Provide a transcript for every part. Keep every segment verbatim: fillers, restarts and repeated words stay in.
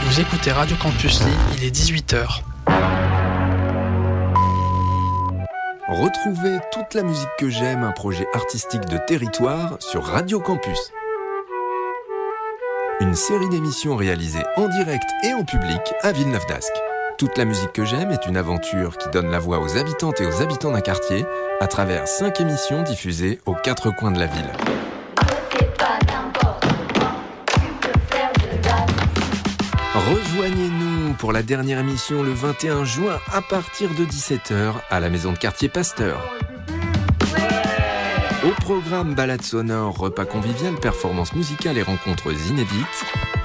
Vous écoutez Radio Campus Lille, il est dix-huit heures. Retrouvez toute la musique que j'aime, un projet artistique de territoire sur Radio Campus. Une série d'émissions réalisées en direct et en public à Villeneuve-d'Ascq. Toute la musique que j'aime est une aventure qui donne la voix aux habitantes et aux habitants d'un quartier à travers cinq émissions diffusées aux quatre coins de la ville. Rejoignez-nous pour la dernière émission le vingt et un juin à partir de dix-sept heures à la maison de quartier Pasteur. Au programme balade sonore, repas convivial, performances musicales et rencontres inédites.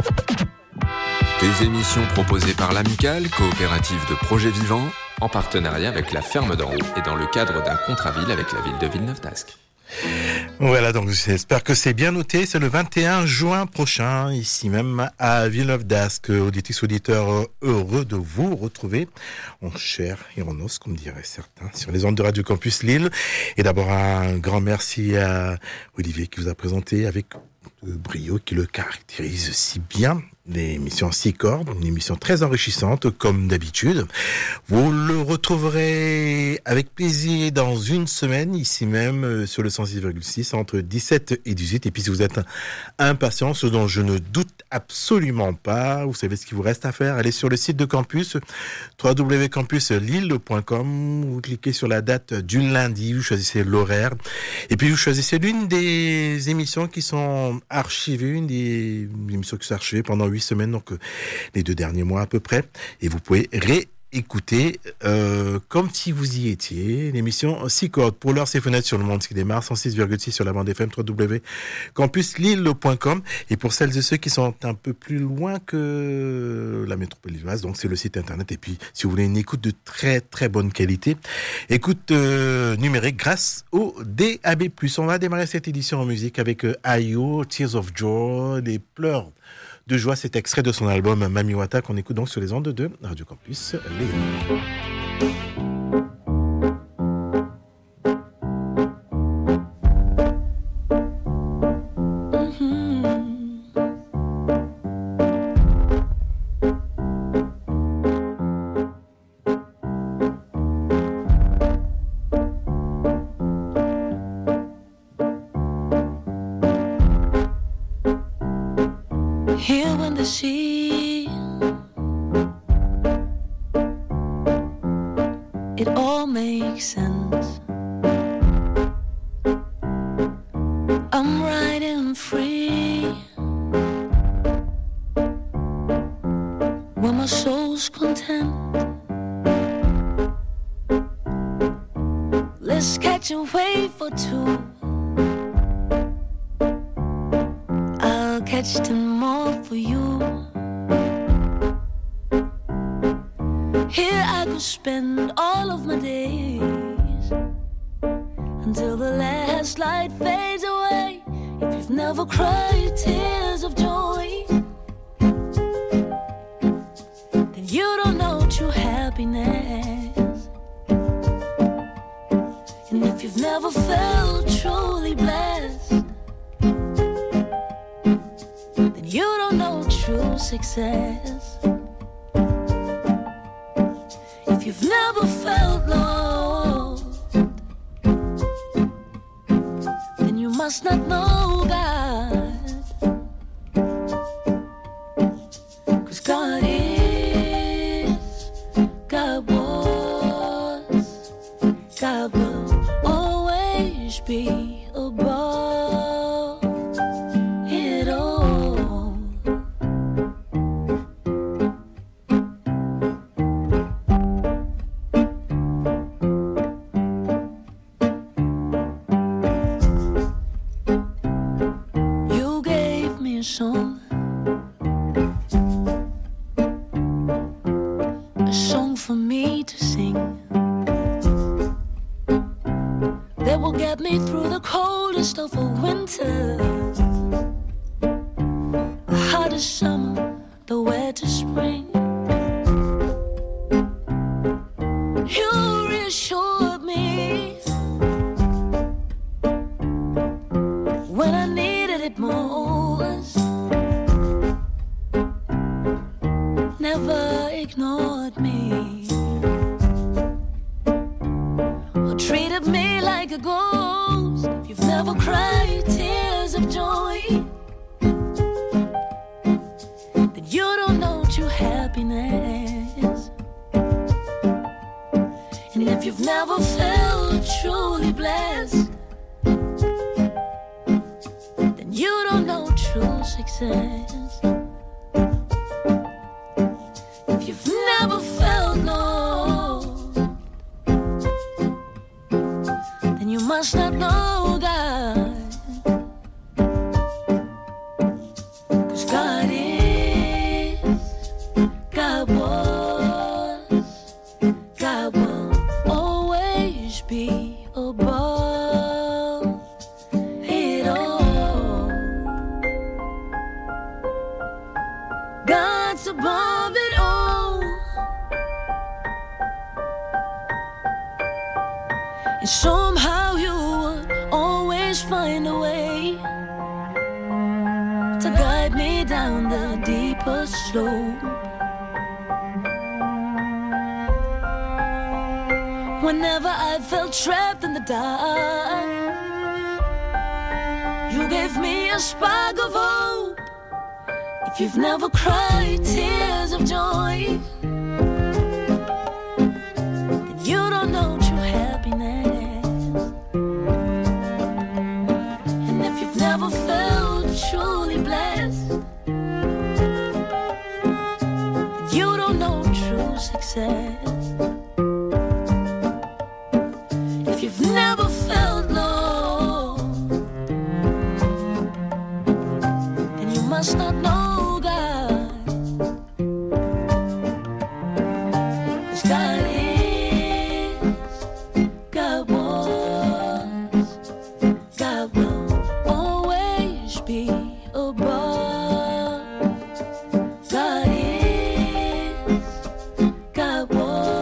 Des émissions proposées par l'Amicale, coopérative de projets vivants, en partenariat avec la Ferme d'en haut et dans le cadre d'un contrat-ville avec la ville de Villeneuve-d'Ascq. Voilà, donc j'espère que c'est bien noté. C'est le vingt et un juin prochain, ici même à Villeneuve-d'Ascq. Auditrices, auditeurs, heureux de vous retrouver en chair et en os, comme diraient certains, sur les ondes de Radio Campus Lille. Et d'abord, un grand merci à Olivier qui vous a présenté avec brio qui le caractérise si bien. L'émission six cordes, une émission très enrichissante comme d'habitude. Vous le retrouverez avec plaisir dans une semaine, ici même sur le cent six virgule six, entre dix-sept et dix-huit. Et puis si vous êtes impatient, ce dont je ne doute absolument pas, vous savez ce qu'il vous reste à faire, allez sur le site de campus, w w w point campus lille point com, vous cliquez sur la date du lundi, vous choisissez l'horaire, et puis vous choisissez l'une des émissions qui sont archivées, une des émissions qui sont archivées pendant huit semaines, donc euh, les deux derniers mois à peu près, et vous pouvez réécouter euh, comme si vous y étiez l'émission six cordes. Pour l'heure, c'est Fenêtre sur le monde qui démarre, cent six virgule six sur la bande F M, w w w point campus lille point com, et pour celles et ceux qui sont un peu plus loin que la métropole lilloise, donc c'est le site internet. Et puis si vous voulez une écoute de très très bonne qualité, écoute euh, numérique grâce au D A B plus. On va démarrer cette édition en musique avec euh, Ayo, Tears of Joy, les pleurs de joie, cet extrait de son album Mami Wata qu'on écoute donc sur les ondes de Radio Campus Lille. Here when the sea, it all makes sense. I'm riding free when my soul's content. Let's catch a wave for two. I'll catch ten more for you. Here I could spend all of my days until the last light fades away. If you've never cried tears of joy, then you don't know true happiness. And if you've never felt truly blessed, then you don't know true success. If you've never felt loved, then you must not know God. 'Cause God is, God was, God will always be above it all. You gave me a song, a song for me to sing, that will get me through the coldest of a winter, the hottest summer, the wettest spring. You reassured me when I needed it most. never ignored me or treated me like a ghost, if you've never cried tears of joy, then you don't know true happiness. And if you've never felt truly blessed, then you don't know true success. If you've never felt love, then you must not know God. 'Cause God is, God was, God will always be above it all. God's above it all. And somehow you will always find a way to guide me down the deeper slope. Whenever I felt trapped in the dark, you gave me a spark of hope. If you've never cried tears of joy, then you don't know true happiness. And if you've never felt truly blessed, then you don't know true success. If you've never felt love, then you must not know God. 'Cause God is, God was, God will always be above. God is, God was.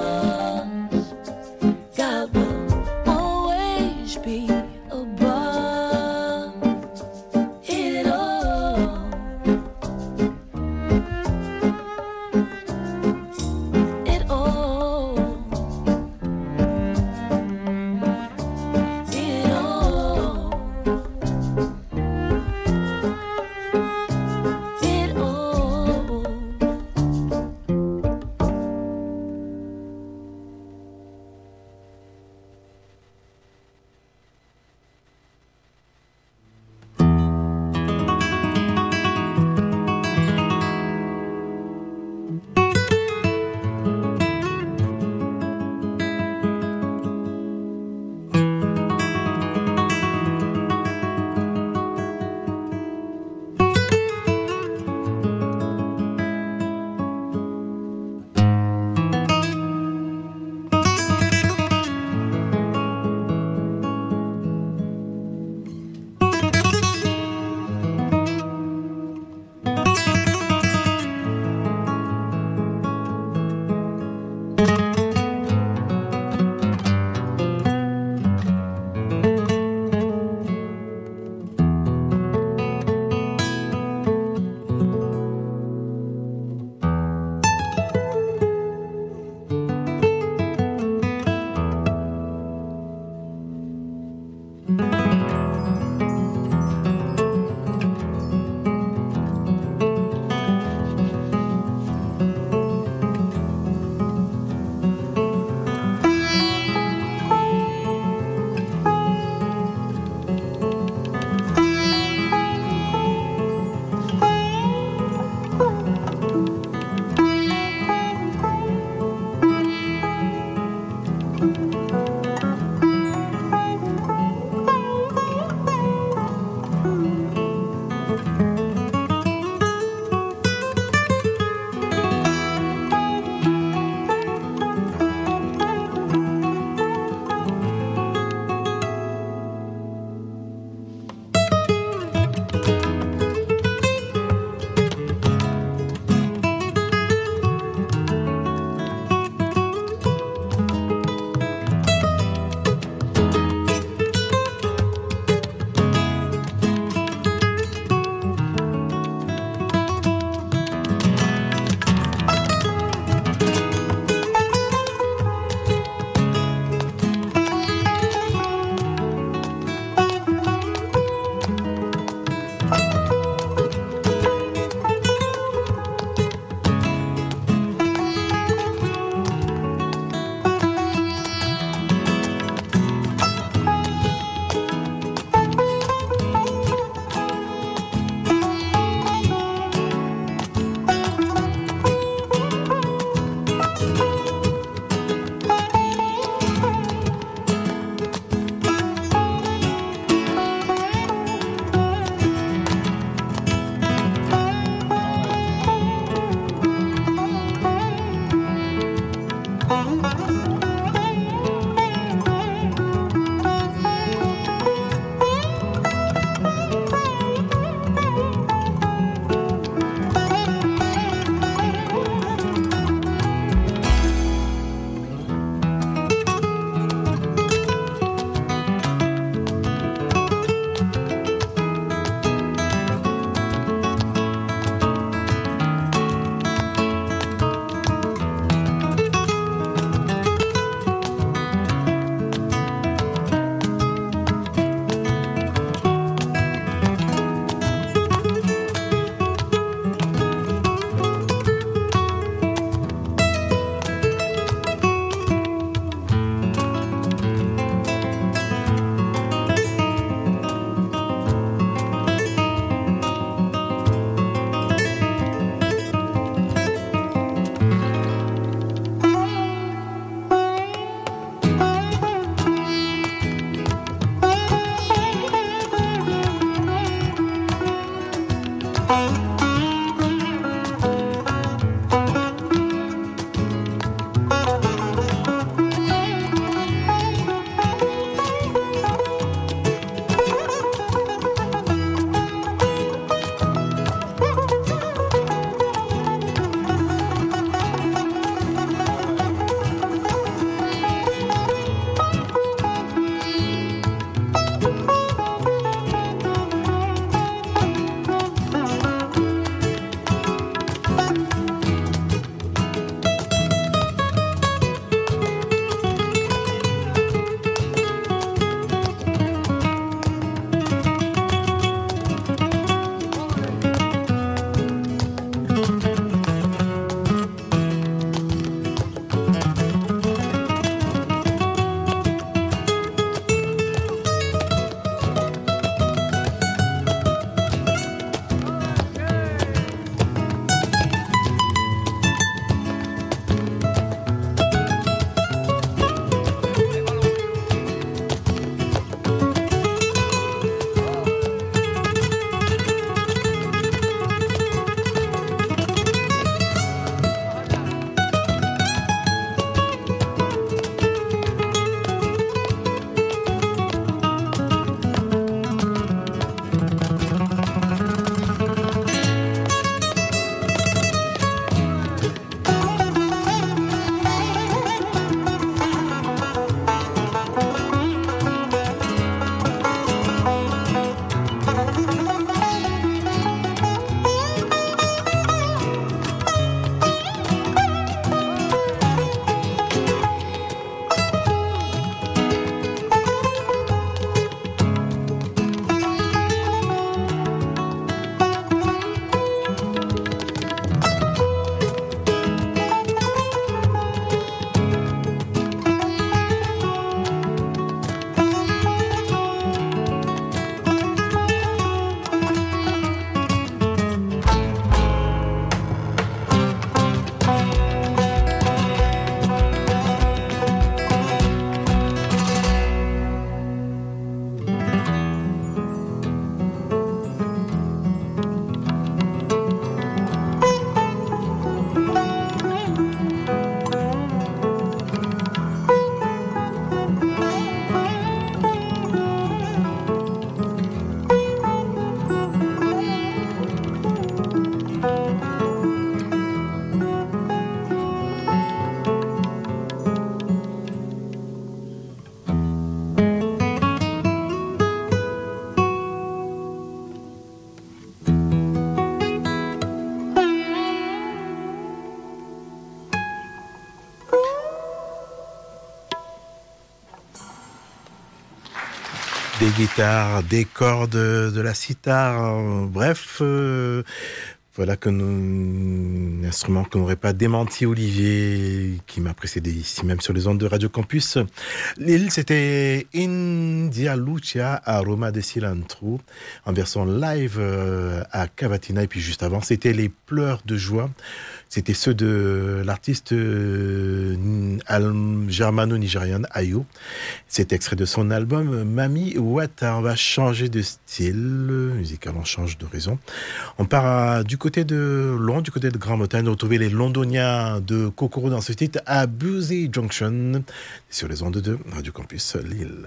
des guitares, des cordes, de la sitar, euh, bref, euh, voilà que nous, un instrument qu'on n'aurait pas démenti Olivier, qui m'a précédé ici même sur les ondes de Radio Campus. L'île, c'était India Lucia à Roma de Cilantro, en version live euh, à Cavatina, et puis juste avant, c'était Les Pleurs de Joie. C'était ceux de l'artiste euh, germano-nigériane Ayo. C'est extrait de son album Mami Wata. On va changer de style musical, on change de raison. On part à, du côté de Londres, du côté de Grand-Bretagne, retrouver les Londoniens de Kokoro dans ce titre à Busy Junction, sur les ondes de Radio Campus Lille.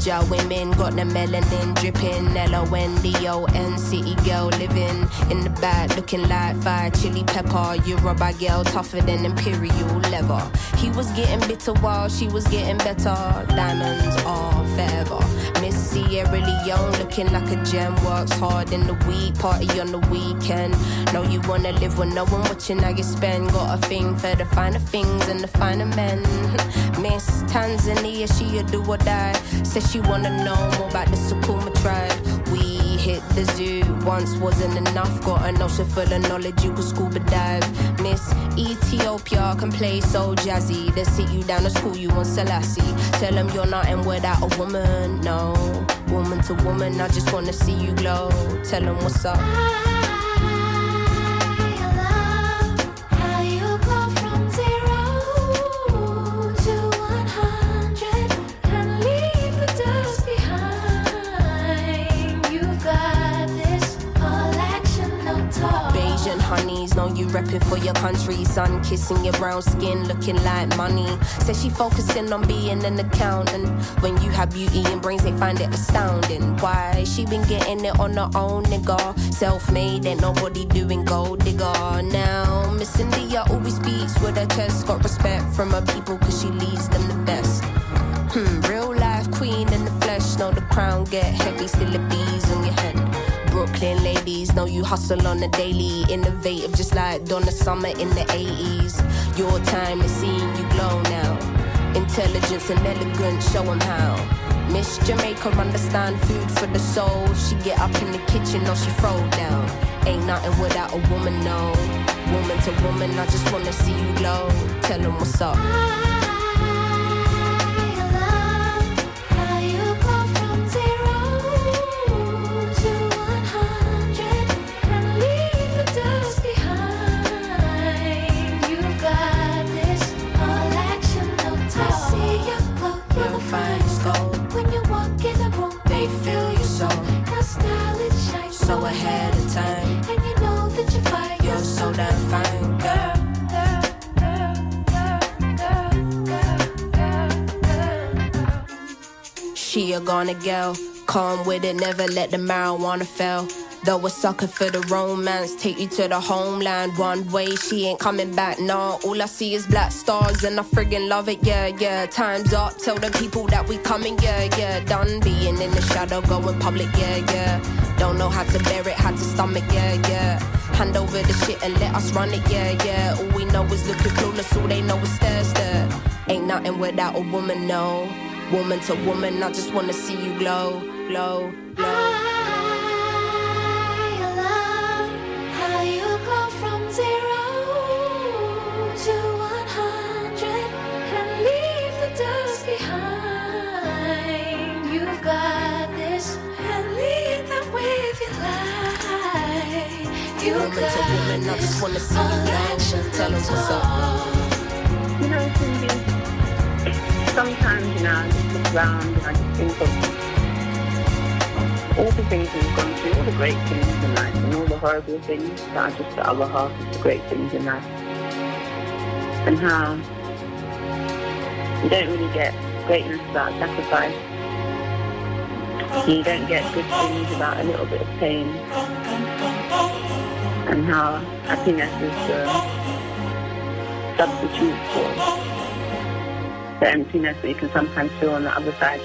soldier women got the melanin dripping. L O N D O N, city girl living in the back, looking like fire chili pepper. You rubber girl tougher than imperial leather. He was getting bitter while she was getting better. Diamonds are forever. Miss Sierra Leone looking like a gem. Works hard in the week, party on the weekend. Know you wanna live with no one watching how you spend. Got a thing for the finer things and the finer men. Miss Tanzania, she a do or die. Says she wanna know more about the Sukuma tribe. We hit the zoo, once wasn't enough. Got an ocean full of knowledge, you could scuba dive. Miss Ethiopia can play so jazzy. They sit you down to school, you on Selassie. Tell them you're nothing without a woman, no. Woman to woman, I just wanna see you glow. Tell them what's up. Honeys, know you repping for your country. Sun kissing your brown skin, looking like money. Says she focusing on being an accountant. When you have beauty and brains, they find it astounding. Why? She been getting it on her own, nigga. Self-made, ain't nobody doing gold digger. Now, Miss India always speaks with her chest. Got respect from her people cause she leads them the best. Hmm, real life queen in the flesh. Know the crown get heavy, still the bees on your head. Brooklyn ladies, know you hustle on the daily. Innovative just like Donna Summer in the eighties. Your time is seeing you glow now. Intelligence and elegance, show them how. Miss Jamaica understand food for the soul. She get up in the kitchen or she throw down. Ain't nothing without a woman, no. Woman to woman, I just wanna see you glow. Tell them what's up. So ahead of time, and you know that you're fine. You're so damn fine, girl. She a gonna girl, calm with it, never let the marijuana fail. Though a sucker for the romance, take you to the homeland. One way, she ain't coming back, nah. All I see is black stars and I friggin' love it, yeah, yeah. Time's up, tell the people that we coming, yeah, yeah. Done being in the shadow, going public, yeah, yeah. Don't know how to bear it, how to stomach, yeah, yeah. Hand over the shit and let us run it, yeah, yeah. All we know is looking clueless, all they know is stare, stare. Ain't nothing without a woman, no. Woman to woman, I just wanna see you glow, glow, glow. Woman to woman, I just wanna see you now. Tell them what's up. You know, Cindy, sometimes, you know, I just look around and I just think of all the things we've gone through, all the great things in life and all the horrible things that are just the other half of the great things in life. And how you don't really get greatness without sacrifice. You don't get good things without a little bit of pain. And how happiness is the substitute for the emptiness that you can sometimes feel on the other side.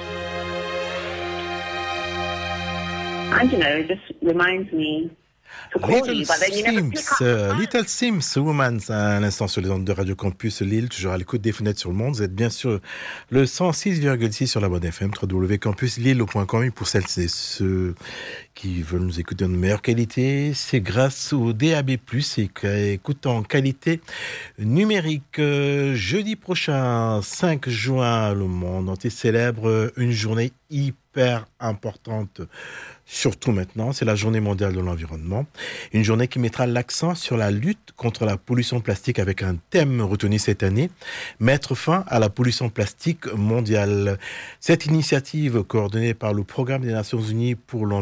And you know, it just reminds me to call Little you, but then you never pick Sims, up. euh, Little Sims, Woman, à l'instant sur les ondes de Radio Campus Lille, toujours à l'écoute des fenêtres sur le monde. Vous êtes bien sûr le cent six virgule six sur la bonne F M, w w w point campus lille point com. Et pour celles et ceux qui veulent nous écouter en meilleure qualité, c'est grâce au D A B plus, et qui écoute en qualité numérique. Euh, jeudi prochain, cinq juin, le monde entier célèbre une journée hyper importante. Surtout maintenant, c'est la journée mondiale de l'environnement. Une journée qui mettra l'accent sur la lutte contre la pollution plastique avec un thème retenu cette année, mettre fin à la pollution plastique mondiale. Cette initiative, coordonnée par le Programme des Nations Unies pour l'environnement,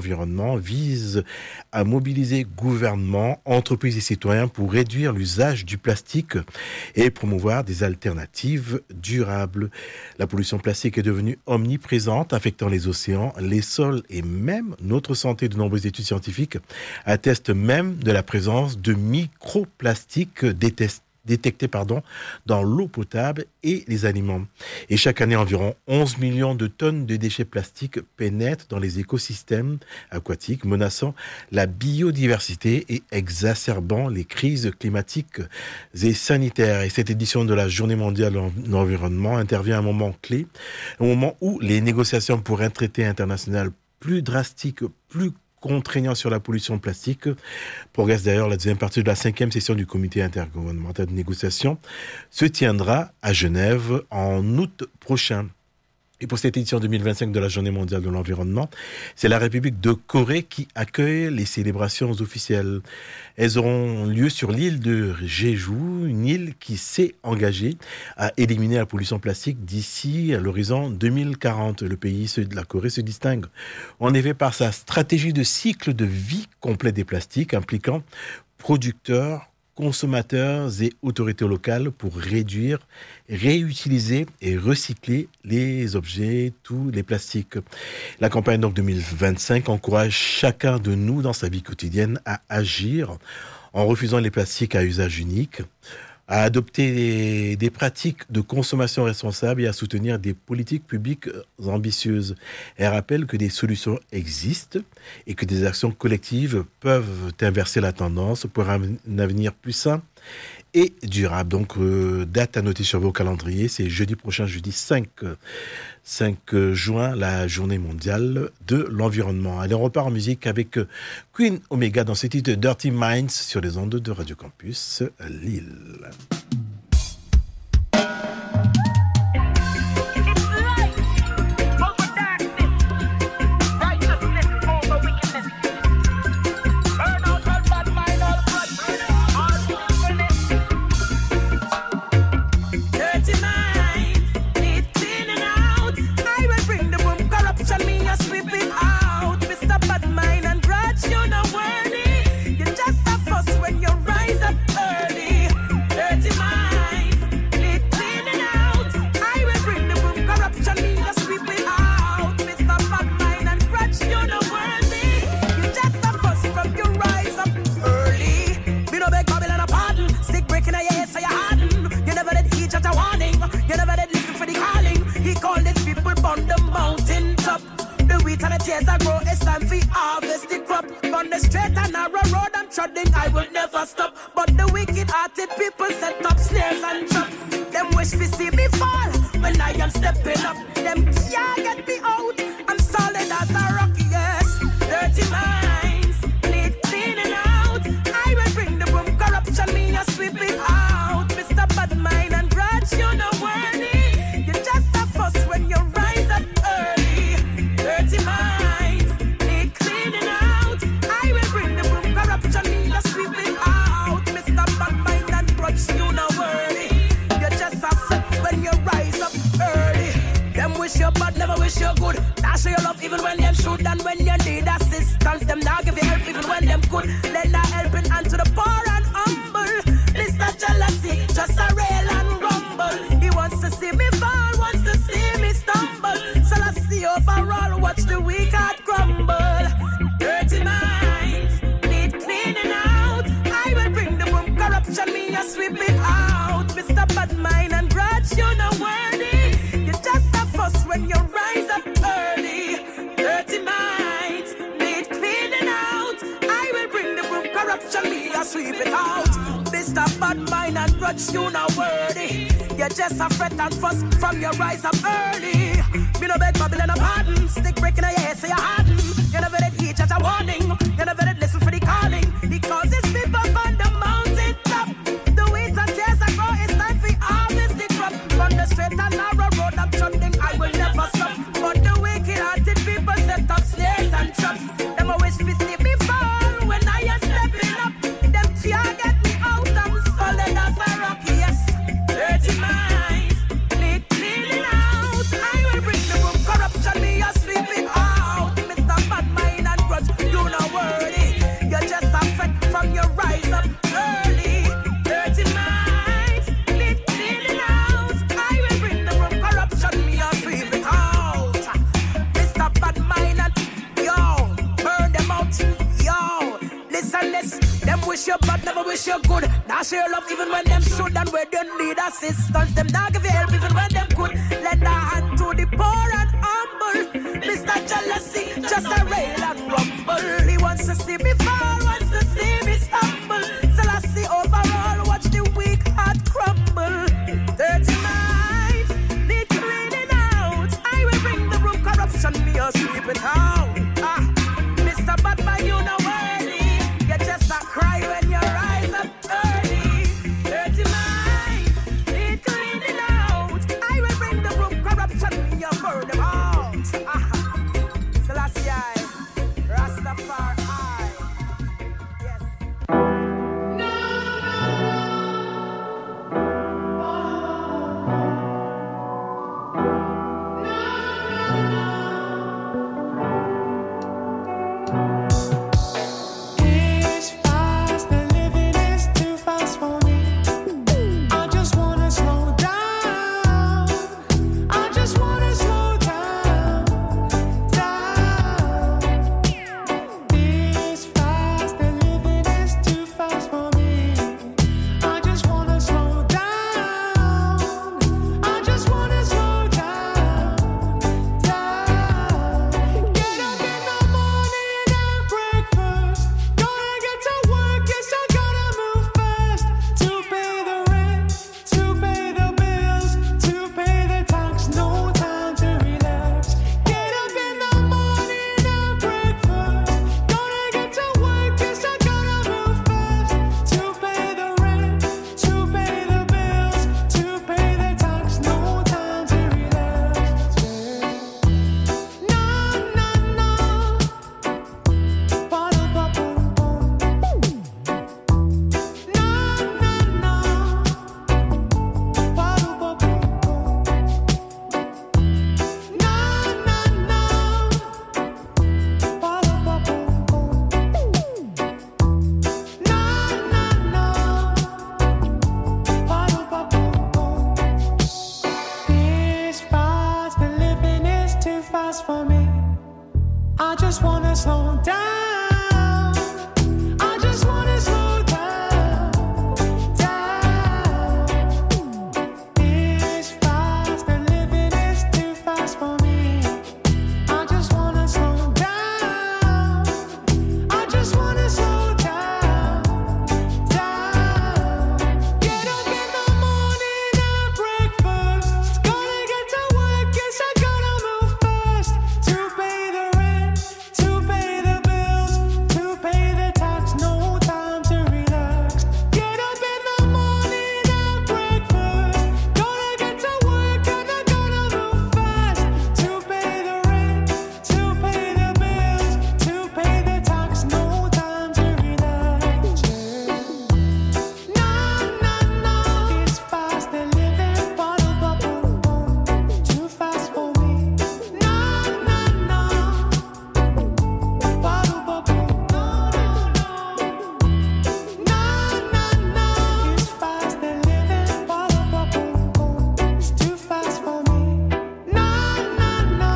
an vise à mobiliser gouvernements, entreprises et citoyens pour réduire l'usage du plastique et promouvoir des alternatives durables. La pollution plastique est devenue omniprésente, affectant les océans, les sols et même notre santé. De nombreuses études scientifiques attestent même de la présence de microplastiques détestés détectés pardon, dans l'eau potable et les aliments. Et chaque année, environ onze millions de tonnes de déchets plastiques pénètrent dans les écosystèmes aquatiques, menaçant la biodiversité et exacerbant les crises climatiques et sanitaires. Et cette édition de la Journée mondiale de l'environnement intervient à un moment clé, un moment où les négociations pour un traité international plus drastique, plus contraignant sur la pollution plastique progresse d'ailleurs. La deuxième partie de la cinquième session du comité intergouvernemental de négociation se tiendra à Genève en août prochain. Et pour cette édition deux mille vingt-cinq de la Journée mondiale de l'environnement, c'est la République de Corée qui accueille les célébrations officielles. Elles auront lieu sur l'île de Jeju, une île qui s'est engagée à éliminer la pollution plastique d'ici à l'horizon deux mille quarante. Le pays de la Corée se distingue en effet par sa stratégie de cycle de vie complet des plastiques, impliquant producteurs, consommateurs et autorités locales pour réduire, réutiliser et recycler les objets, tous les plastiques. La campagne donc deux mille vingt-cinq encourage chacun de nous dans sa vie quotidienne à agir en refusant les plastiques à usage unique, à adopter des, des pratiques de consommation responsable et à soutenir des politiques publiques ambitieuses. Elle rappelle que des solutions existent et que des actions collectives peuvent inverser la tendance pour un avenir plus sain et durable. Donc, euh, date à noter sur vos calendriers, c'est jeudi prochain, jeudi cinq juin, la journée mondiale de l'environnement. Allez, on repart en musique avec Queen Omega dans ce titre Dirty Minds sur les ondes de Radio Campus Lille. Years ago, it's time for harvest the crop. On the straight and narrow road I'm treading, I will never stop. But the wicked-hearted people set up snares and traps. Them wish to see me fall when I am stepping up. Them can't get me out. I'm solid as a rock, yes. Dirty minds need cleaning out. I will bring the broom, corruption, me a sweep it out. Mister Bad Mind and Grudge, you know worthy. You just a fuss when you rise up early. Dirty minds. Wish you bad, never wish you good. Now show your love even when them should. And when you need assistance, them now give you help even when them could. Lend a helping hand to the poor and humble. Mister Jealousy, just a rail and rumble. He wants to see me fall, wants to see me stumble. So let's see overall, watch the weak heart crumble. Dirty minds need cleaning out. I will bring the boom, corruption, me a sweep it out. Mister Bad Mind and Grudge, you know worthy. When you rise up early, dirty minds need cleaning out. I will bring the broom, corruption, me a sweep it out. Mister Bad Mind and Grudge, you not worthy. You're just a fret and fuss from your rise up early. Me no beg Babylon a pardon. Stick breaking a head so you harden. You never let each other warning. You never let listen for the calling. Because it's people on the mountain top. The wheat and tears I grow, it's time for harvest the crop. On the straight and narrow road I'm trundling, I will never stop. But the wicked-hearted people set up snares and traps. Them always wish to see me fall when I am stepping up. Them can't get me out, I'm solid as a rock, yes. Dirty minds need cleaning out. I will bring the boom, corruption, me a sweep it out. Mister Bad Mind wish you bad, never wish you good. Now share your love even when them should and where they need assistance. Them not give you help even when them could. Lend a hand to the poor and humble. Mister Jealousy, just a rail and rumble. He wants to see me fall, wants to see me stumble. So I see overall, watch the weak heart crumble. Dirty minds need cleaning out. I will bring the room corruption, me or sweep it out. Ah, Mister Bad Boy, you know worthy. You just a cry when you rise up early. Dirty minds need cleaning out. I will bring the room corruption, me or burn them out. Ah, Selassie, Rastafari. Yes. It's fast, the living is too fast for me. I just wanna slow down. I just wanna slow down, down. It's fast, the living is too fast for me. I just wanna slow down. I just wanna slow down, down. Get up in the morning and breakfast. Gonna get to work, yes I gotta move fast. To pay the rent, to pay the bills, to pay the tax, no time to relax. Get up in the morning and breakfast. Gonna get to work, yes I gotta move fast. To pay the rent, to pay the bills, to pay the tax, no time to relax. No, no, no. Ba-da-ba-boom-boom. No, no, no. Ba-da-ba-boom-boom. No, no, no. Ba-da-ba-boom-boom. No, no, no. Ba-da-ba-boom-boom. This fast, the living is too fast for me. I just wanna slow down. I just wanna slow down, down. This fast, the living is too fast for me. I just wanna slow down. I just wanna slow down, down. Get up in the morning and breakfast. Gonna get to work, yes I gotta move fast. To pay the rent, to pay the bills, to pay the tax, no time to relax. Get up in the morning and breakfast. Gonna get to work and I gotta move fast. To pay the rent, to pay the bills, to pay the tax, no time to relax. No, no, no. It's fast, the living, ba-da-ba-boom-boom. Too fast for me. No, no, no. Ba-da-ba-boom. No, no, no. It's fast, the living, ba-da-ba-boom-boom. It's too fast for me. No, no, no.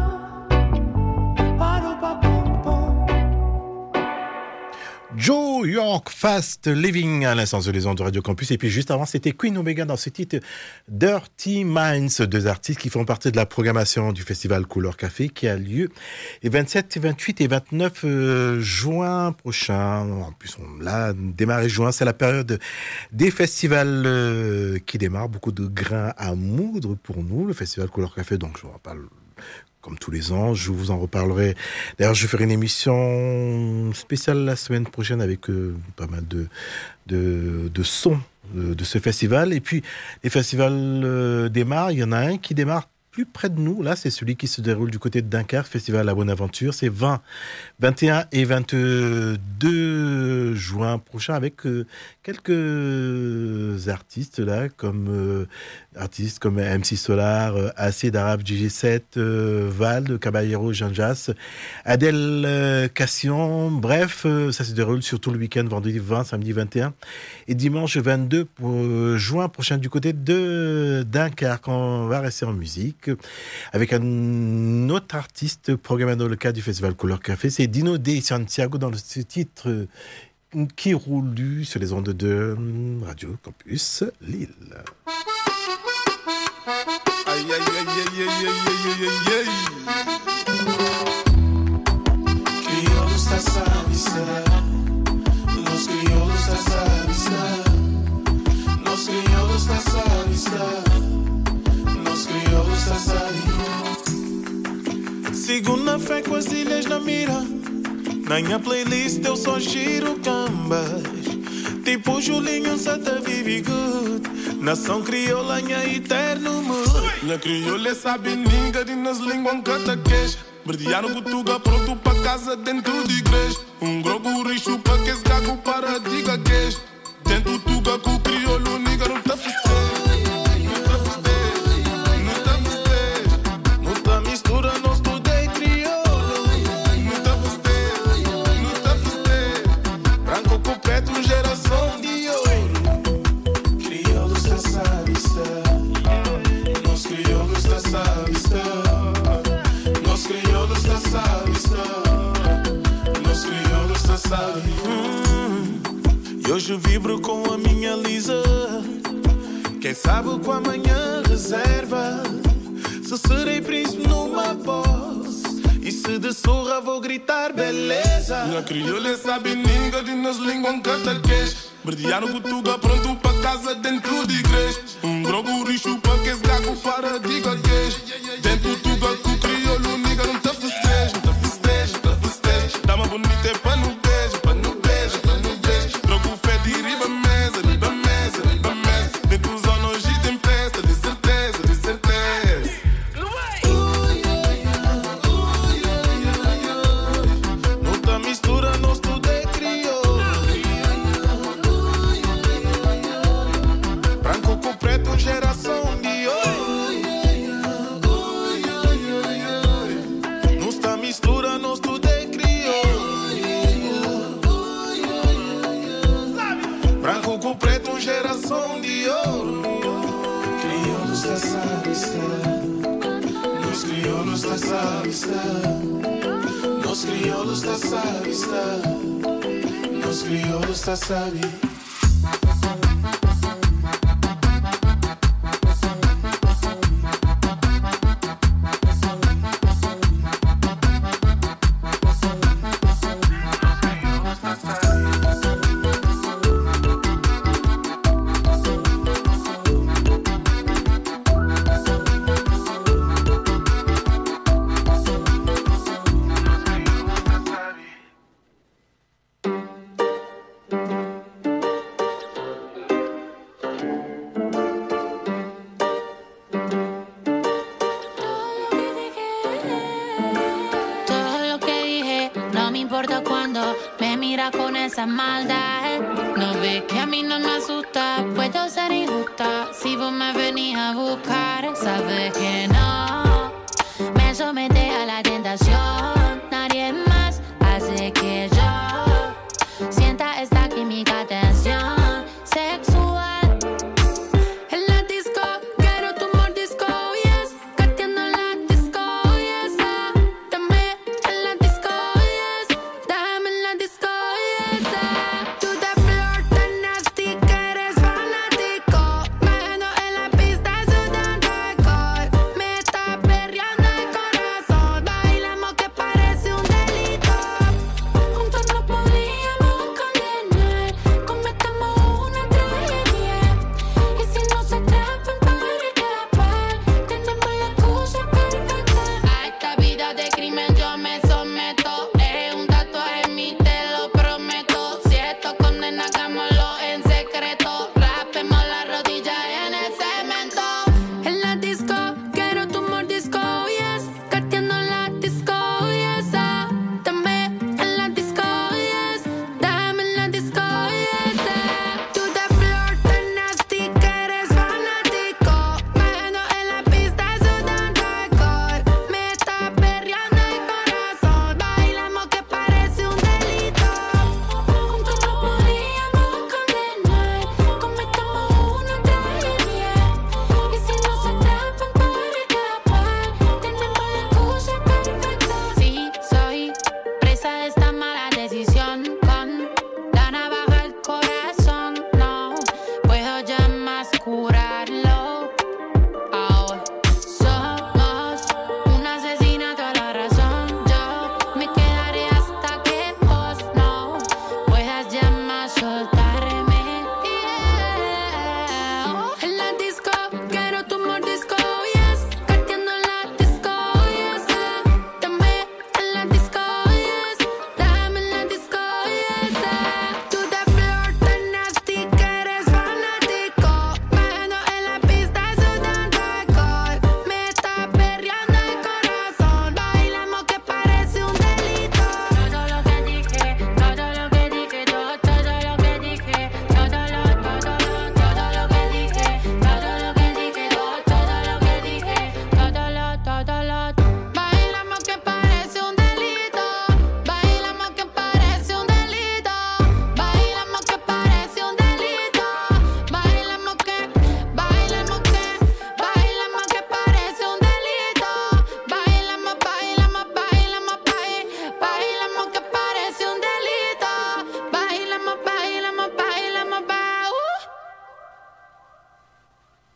Ba-da-ba-boom-boom. Joe York, Fast Living, à l'instant sur les ondes de Radio Campus. Et puis juste avant, c'était Queen Omega dans ce titre Dirty Minds, deux artistes qui font partie de la programmation du festival Couleur Café qui a lieu les vingt-sept, vingt-huit et vingt-neuf euh, juin prochain. En plus, on l'a démarré juin, c'est la période des festivals euh, qui démarre. Beaucoup de grains à moudre pour nous, le festival Couleur Café. Donc, je vous en parle comme tous les ans, je vous en reparlerai. D'ailleurs, je ferai une émission spéciale la semaine prochaine avec euh, pas mal de, de, de sons de, de ce festival. Et puis, les festivals euh, démarrent. Il y en a un qui démarre plus près de nous. Là, c'est celui qui se déroule du côté de Dunkerque, Festival La Bonne Aventure. C'est vingt, vingt et un et vingt-deux juin prochain avec euh, quelques artistes là, comme euh, artistes comme M C Solar, euh, Acid Arabe, G G sept, euh, Val, Caballero, Jean Jas, Adèle euh, Cassion. Bref, euh, ça se déroule sur tout le week-end, vendredi vingt, samedi vingt et un et dimanche vingt-deux pour, euh, juin prochain du côté de Dunkerque. On va rester en musique avec un autre artiste programmé dans le cadre du Festival Couleur Café, c'est Dino De Santiago dans le titre qui roule sur les ondes de Radio Campus Lille. Aïe, aïe, aïe, aïe, aïe, aïe, aïe, aïe. Crioulos da Savista, los crioulos da Savista, los crioulos da Savista, los crioulos da Savista. Segunda fé com as ilhas na mira, na minha playlist eu só giro cambas. Tipo Julinho, Santa Vivi Good. Nação crioula, minha eterno mood. Minha crioula sabe ninga de nas línguas um cataqueja. Verdiano Gutuga pronto pra casa dentro de igreja. Um grogo richo pra que esse gago para diga queijo. Dentro tuga com o crioulo, niga não tá festejo. Não tá festejo, não tá festejo. Não tá mistura, não estudei crioulo. Não tá festejo, não tá festejo. Branco com preto, geração de ouro. Crioulos da Savista, nós crioulos da Savista. Nós crioulos da Savista, nós crioulos da Savista. Hum, e hoje vibro com a minha Lisa. Quem sabe com amanhã reserva. Se serei príncipe numa voz, e se de surra vou gritar beleza. Minha crioula sabe ninga de nas línguas um cataquês. Verdiano Gutuga pronto pra casa dentro de igreja. Um grogo richo pra que esse gago para diga queijo. Dentro tuga com o crioulo, niga não tá festejo. Não tá festejo, tá festejo. Dama bonita é pra no beijo, pra no beijo, pra no beijo. Troco fé de riba mesa, riba mesa, riba mesa. Dentro dos anos hoje tem festa, de certeza, de certeza. Não tá mistura, não estudei crioulo. Branco com preto, geração de ouro. Não está mistura, não estudei crioulo. Branco com preto, geração de ouro. Crioulos da Savista, nós crioulos da Savista. Nós crioulos da Savista, nós crioulos da Savista. Esa maldad, no ves que a mí no me asusta. Puedo ser injusta si vos me venís a buscar. Sabes que no me somete a la tentación. Nadie más hace que yo sienta esta química, tensión sexual. En la disco quiero tu mordisco, yes. Cateando la disco, yes. Dame en la disco, yes. Dame en la disco. Parece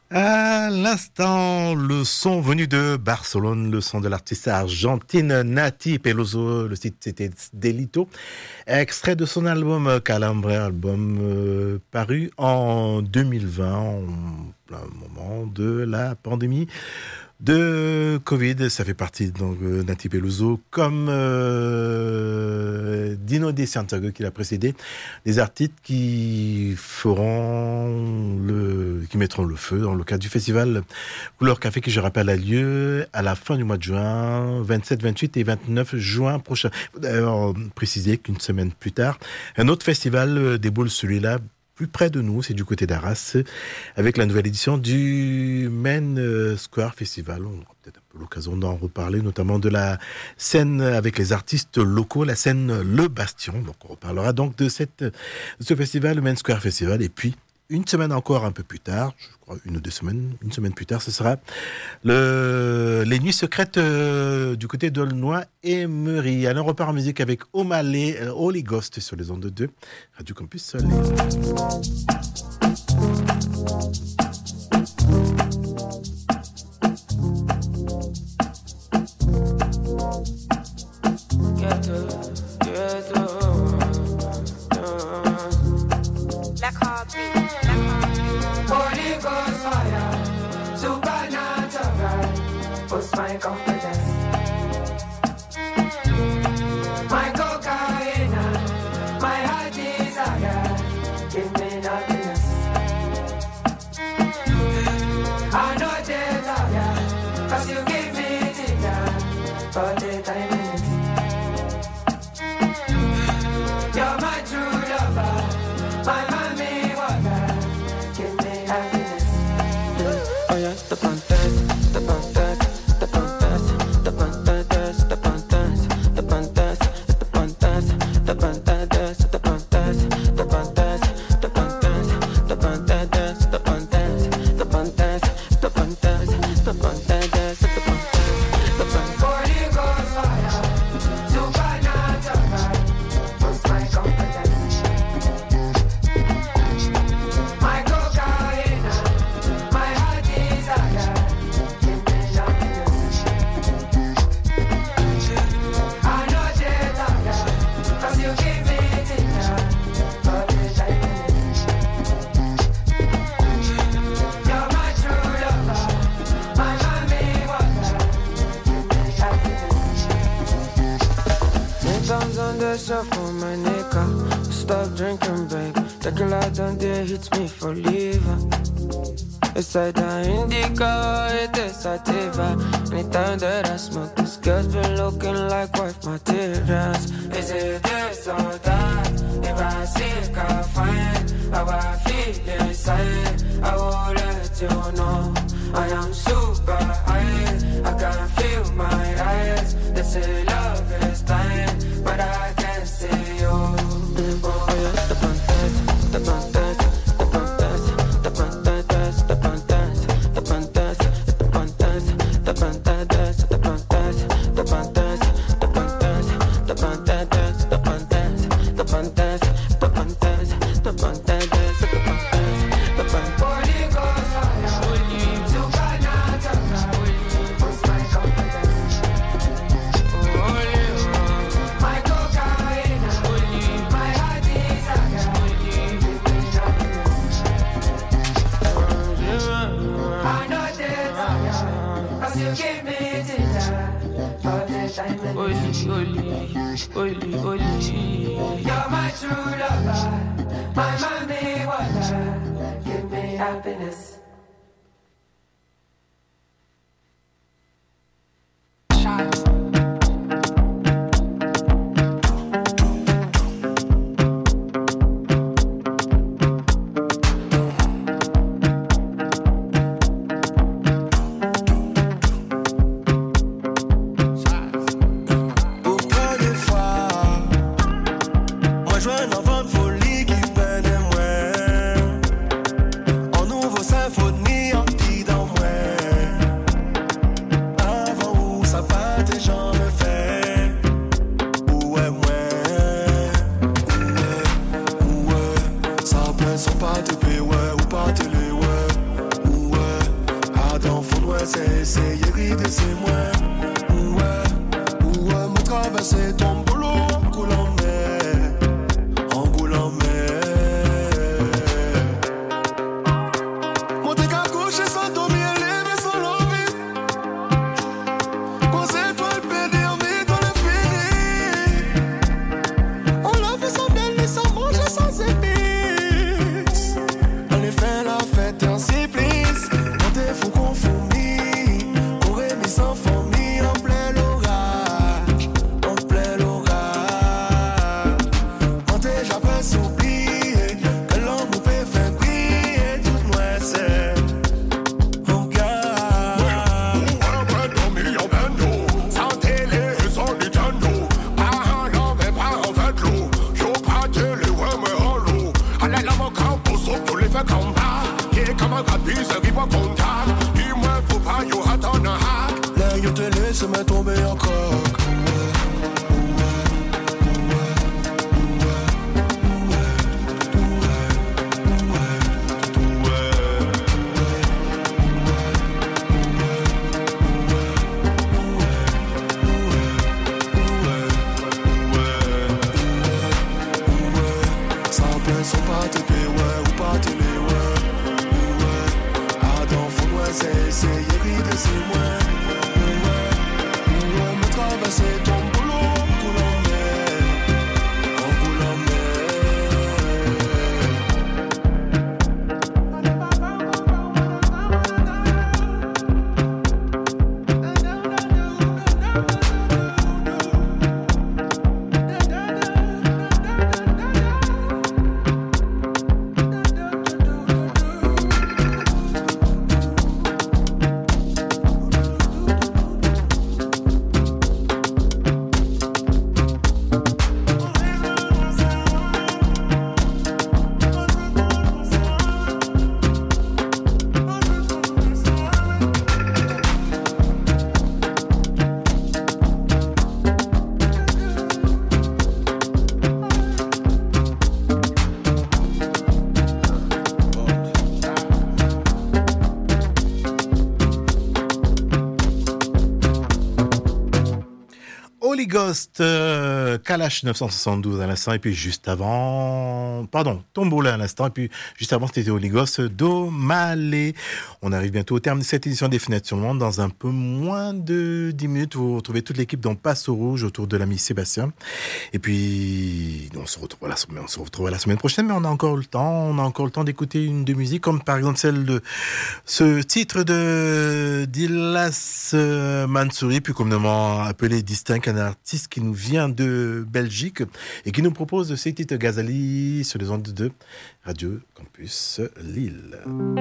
À l'instant, le son venu de Barcelone, le son de l'artiste argentine Nati Peluso, le titre c'était Delito, extrait de son album Calambre, album euh, paru en deux mille vingt, en plein moment de la pandémie de Covid. Ça fait partie donc euh, Nati Peluso comme euh, Dino De Santiago qui l'a précédé, des artistes qui feront le, qui mettront le feu dans le cadre du festival Couleur Café qui, je rappelle, a lieu à la fin du mois de juin, vingt-sept, vingt-huit et vingt-neuf juin prochain. Il faut d'ailleurs préciser qu'une semaine plus tard, un autre festival déboule, celui-là plus près de nous, c'est du côté d'Arras, avec la nouvelle édition du Main Square Festival. On aura peut-être un peu l'occasion d'en reparler, notamment de la scène avec les artistes locaux, la scène Le Bastion. Donc on reparlera donc de, cette, de ce festival, le Main Square Festival. Et puis, une semaine encore un peu plus tard, je crois une ou deux semaines, une semaine plus tard, ce sera le, les Nuits Secrètes euh, du côté d'Aulnoy et Meury. Alors on repart en musique avec O'Malley, euh, Holy Ghost sur les ondes de Radio Campus Soleil. Holy Ghost fire, supernatural, boost my confidence. My cocaine, my heart desire, give me happiness. I know they love ya, cause you give me ginger, for the time minutes. You're my true lover, my mommy water, give me happiness. Oh yeah, the pantas, the pantas, the pantas, the pantas, the pantas, the pantas, the pantas, the pantas, the pantas, the pantas, the pantas, the pantas, the pantas, the pantas, the pantas, the pantas, the pantas. Holy Ghost fire, supernatural, boost my confidence. My cocaine, my heart desire, give me happiness. I know they love ya, cause you give me ginger, for the time minutes. You're my true lover, my mommy water, give me happiness. Ten pounds on the shuffle, my nigga. Stop drinking, babe. Tequila down there hits me for liver. It's either indica, it is sativa. Anytime that I smoke, this girl's been looking like wife materials. Is it this or that? If I seek, I find how I feel inside. I will let you know I am super high. I can feel my eyes. They say love is blind, but I can't see you. Oh yeah, the pantas, the pantas, the pantas, the pantas, the pantas, the pantas, the pantas, the pantas, the pantas, the pantas, the pantas, the pantas, the pantas, the pantas, the pantas, the pantas, the pantas, the pantas. Holy Ghost fire, supernatural, boost my confidence. My cocaine, my heart desire, give me happiness. I know they love ya, cause you give me ginger, for the time minutes. You're my true lover, my mommy water, give me happiness. Pourquoi des fois, moi je veux un enfant de folie qui peine et moi. En nouveau ça Ghost, euh, Kalash neuf cent soixante-douze à l'instant, et puis juste avant, pardon, Tombola à l'instant, et puis juste avant c'était Holy Ghost, Domalé. On arrive bientôt au terme de cette édition des Fenêtres sur le Monde. Dans un peu moins de dix minutes, vous retrouvez toute l'équipe dont Passe au Rouge autour de l'ami Sébastien. Et puis, on se retrouve la semaine, on se retrouve la semaine prochaine, mais on a encore le temps, on a encore le temps d'écouter une de musique, comme par exemple celle de ce titre de Dilas Mansouri, plus communément appelé Distinct, un artiste qui nous vient de Belgique et qui nous propose ce titre Ghazali sur les ondes de Radio Campus Lille.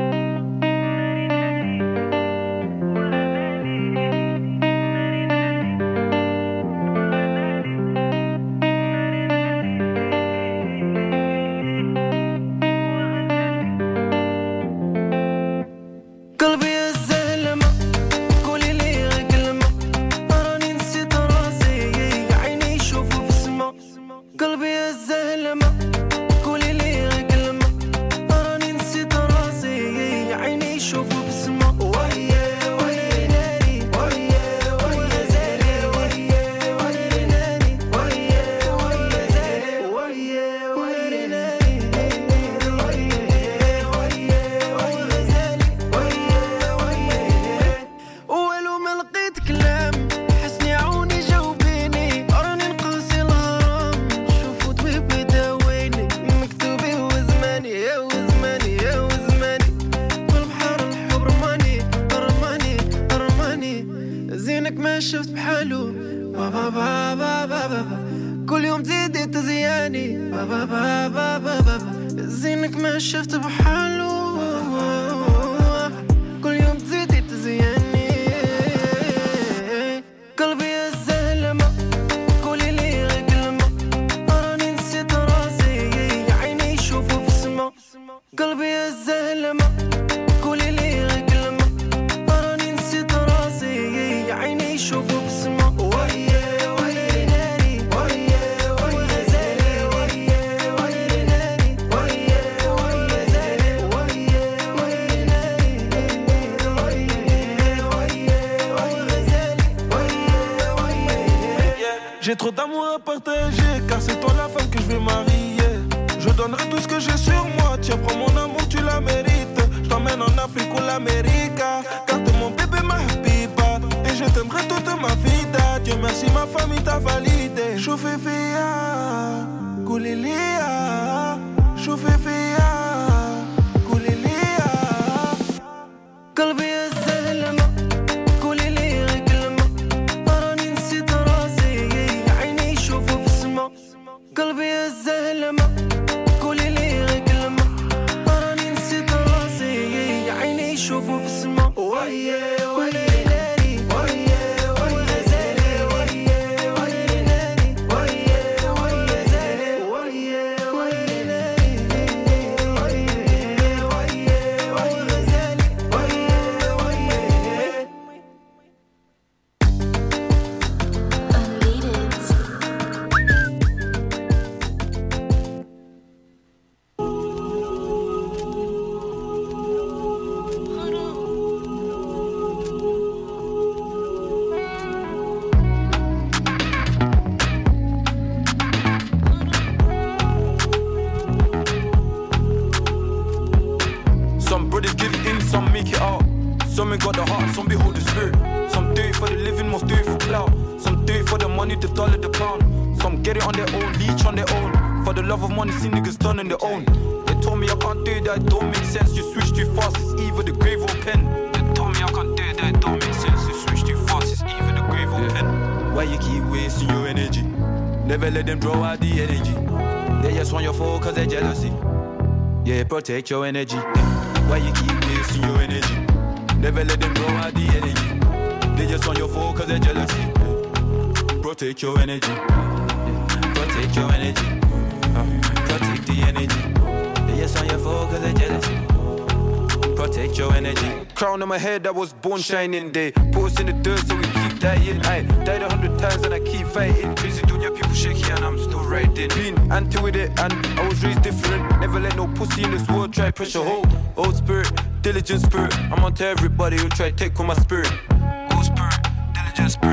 J'ai trop d'amour à partager, car c'est toi la femme que je vais marier. Je donnerai tout ce que j'ai sur moi, tiens prends mon amour, tu la mérites. Je t'emmène en Afrique ou l'Amérique, car t'es mon bébé, ma pipa. Et je t'aimerai toute ma vie, Dieu merci ma famille t'a validé. Choufefia, Koulilia, Choufefia, Koulilia. Qalbi الزلمة قولي لي غير كلمة راني نسيت راسي عيني يشوفوا في السما قلبي الزلمة قولي لي غير كلمة راني نسيت راسي عيني يشوفوا في السما ويا ويا Some got the heart, some behold the spirit. Some do it for the living, most do it for clout. Some do it for the money, the dollar, the pound. Some get it on their own, leech on their own. For the love of money, see niggas done on their own. They told me I can't do it, that don't make sense. You switch too fast, it's either the grave or pen. They told me I can't do it, that don't make sense. You switch too fast, it's either the grave or yeah. pen. Why you keep wasting your energy? Never let them draw out the energy. They just want your phone cause they're jealousy. Yeah, protect your energy. Why you keep wasting your energy? Never let them blow out the energy. They just want your phone cause they're jealousy. Yeah. Protect your energy. Yeah. Protect your energy. Uh, protect the energy. They just want your phone cause they're jealousy. Protect your energy. Crown on my head, I was born shining day. Put us in the dirt so we keep dying. I died a hundred times and I keep fighting. Crazy dunya, people shaky and I'm still riding. Been anti with it and I was raised different. Never let no pussy in this world try pressure hold. Old spirit, diligent spirit. I'm onto everybody who try to take on my spirit. Old spirit, diligent spirit.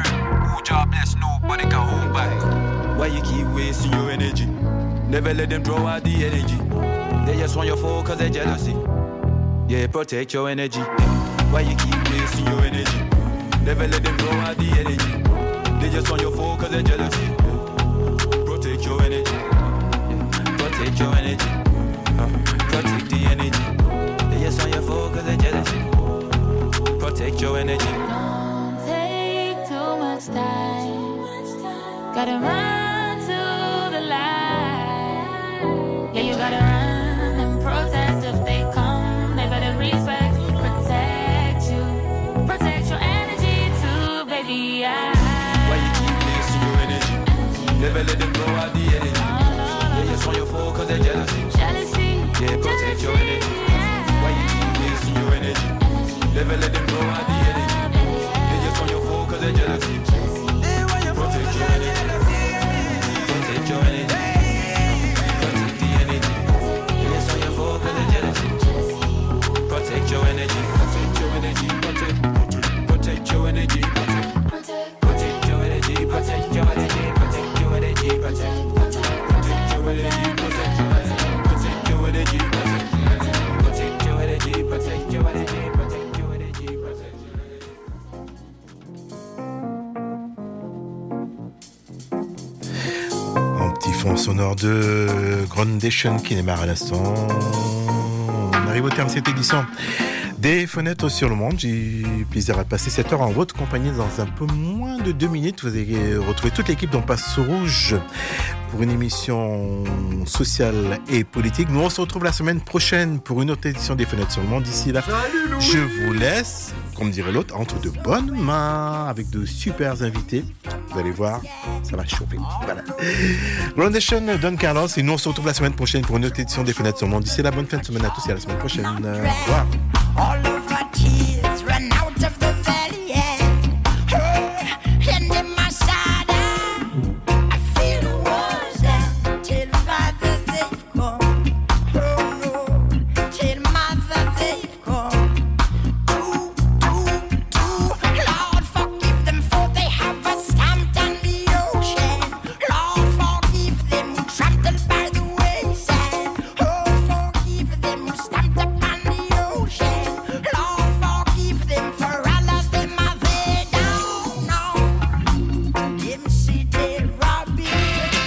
Who job bless, nobody can hold back. Why you keep wasting your energy? Never let them draw out the energy. They just want your phone cause they're jealousy. Yeah, protect your energy. Why you keep wasting your energy? Never let them draw out the energy. They just want your phone cause they're jealousy. Protect your energy. Protect your energy. Uh, protect the energy. They just want your phone cause they're jealousy. Protect your energy. Don't take too much time. Gotta run to the light. Yeah, you gotta run and protest if they come. They better respect, protect you. Protect your energy too, baby. I Why you keep wasting your energy? Never let them blow out the energy. They just want your phone cause they're jealousy. Jealousy. Yeah, protect your energy. Why you keep wasting your energy? Never let them blow out the energy. They just want your phone cause they're jealousy. Protect your energy. Protect your energy. Protect the energy. They just want your phone cause they're jealousy. Protect your energy. Protect your energy. Protect. Protect your energy. Protect. Protect your energy. Protect your energy. Protect your energy. Protect. Protect your energy. Protect your energy. Protect your energy. Protect. Protect your energy. Protect your energy. Protect your energy. Protect. Un petit fond sonore de Groundation qui démarre à l'instant. On arrive au terme de cette édition des Fenêtres sur le Monde. J'ai plaisir à passer cette heure en votre compagnie. Dans un peu moins de deux minutes, vous allez retrouver toute l'équipe d'On Passe au Rouge pour une émission sociale et politique. Nous, on se retrouve la semaine prochaine pour une autre édition des Fenêtres sur le Monde. D'ici là, je vous laisse, comme dirait l'autre, entre de bonnes mains avec de super invités. Vous allez voir, ça va chauffer. Voilà. Groundation, Don Carlos, et nous, on se retrouve la semaine prochaine pour une autre édition des Fenêtres sur le Monde. D'ici là, bonne fin de semaine à tous et à la semaine prochaine. Au revoir. All of our tears run out of the